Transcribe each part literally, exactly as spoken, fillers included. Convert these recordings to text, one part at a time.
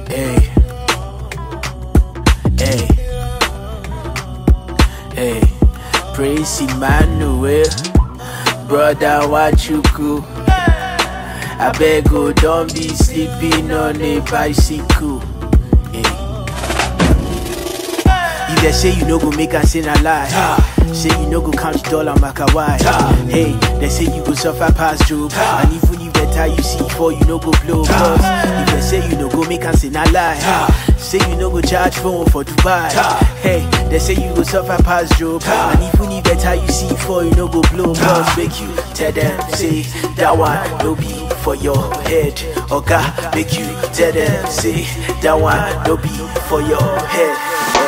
Hey, hey, hey, praise Emmanuel, brother, what you cool? I beg you, don't be sleeping on a bicycle. Hey. If they say you no go make a sin a lie, yeah. Say you no go count dollar make a why, yeah. Hey, they say you go suffer past Job, yeah. And even if they tell you see for you no go blow, yeah. If they say you no go make a sin a lie, yeah. Say you no go charge phone for Dubai, yeah. Hey, they say you go suffer past Job, yeah. And even if they tell you see for you no go blow, yeah. Make you tell them say that one no be for your head. Okay, make you tell them say that one no be for your head.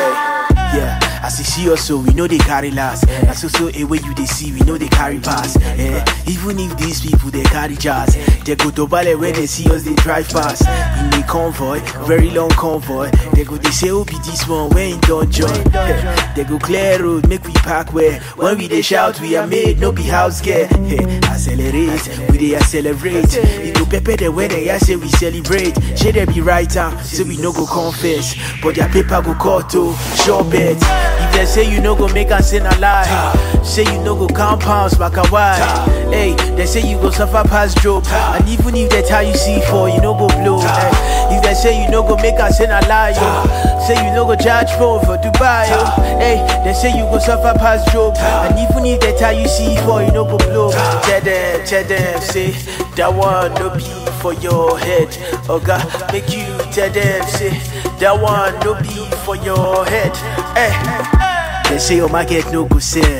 Hey, yeah. As you see us, so we know they carry last. Yeah. As also a way you they see, we know they carry pass. Yeah. Even if these people they carry jazz, they go to ballet when they see us, they drive past. In the convoy, very long convoy. They go they say, oh be this one, when don't join. Yeah. They go clear road, make we park where. When we they shout, we are made, no be house get. Yeah. Accelerate, we they accelerate. It go pepper the way they say we celebrate. Should they be right now, so we no go confess. But their paper go cut to sure bet. If they say you no go make and sin a lie, ta. Say you no go count pounds back a why. Hey, they say you go suffer past Job, ta. And even if they tell you see for you no go blow. Hey, if they say you no go make and sin a lie, yo. Say you no go charge phone for Dubai, yo. Hey, they say you go suffer past Job, ta. And even if they tell you see for you no go blow. Tell them, tell them, say that one no be for your head. Oh God, make you tell them, say that one no be for your head. Hey. They say your market no go sell.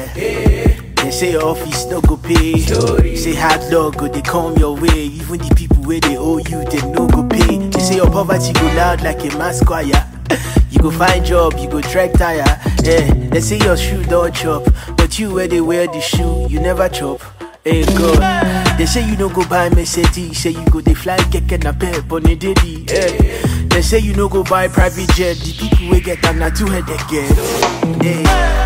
They say your office no go pay. Say hard luck go they come your way. Even the people where they owe you, they no go pay. They say your poverty go loud like a mass choir. You go find job, you go track tire. Yeah. They say your shoe don't chop, but you where they wear the shoe, you never chop. Hey God, they say you no go buy Mercedes. Say you go they fly keke na pay bonny daily. Yeah. They say you no go buy private jet. The people we get them na two head they get. Hey,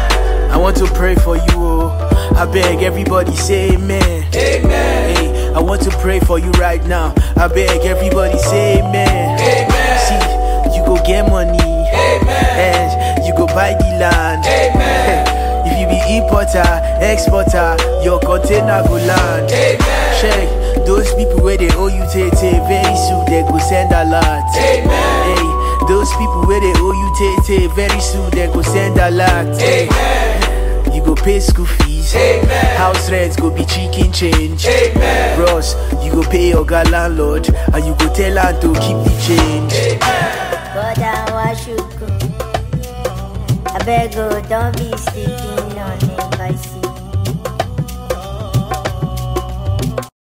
I want to pray for you, oh. I beg everybody say amen. Amen. Hey, I want to pray for you right now. I beg everybody say amen. Amen. See, you go get money. Amen. And you go buy the land. Amen. Hey, if you be importer, exporter, your container go land. Amen. Check. Those people where they owe you tay tay, very soon they go send a lot. Amen. Hey, those people where they owe you tay tay, very soon they go send a lot. Amen. You go pay school fees. Amen. House rents go be chicken change. Amen. Bros, you go pay your girl landlord, and you go tell her to keep the change. Amen. But I wash you go. I beg you, don't be sleeping on a bicycle.